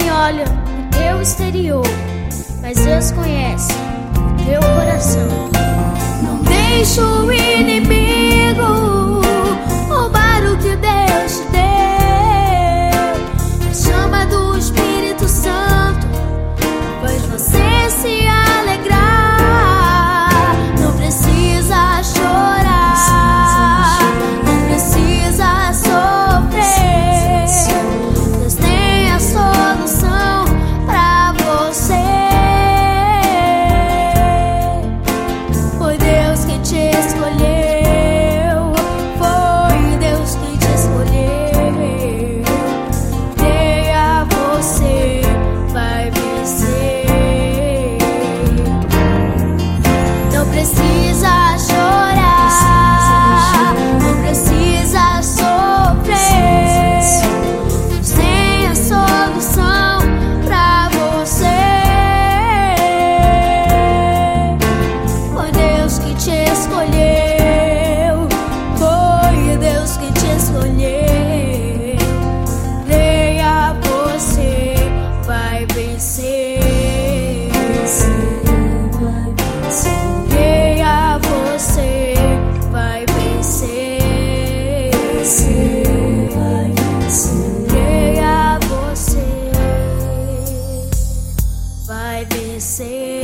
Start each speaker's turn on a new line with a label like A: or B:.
A: homem olha o teu exterior, mas Deus conhece o teu coração. Não deixe o inimigo roubar o que Deus te deu. A chama do Espírito Santo faz você se alegrar. Não precisa chorar, não precisa sofrer. Deus tem a solução pra você. Foi Deus quem te escolheu, foi Deus quem te escolheu. Creia, você vai vencer. Não precisa chorar, não precisa sofrer. Deus tem a solução pra você. Foi Deus que te escolheu, foi Deus que te escolheu. Creia, você vai vencer. Creia, você vai vencer. Creia, você vai vencer.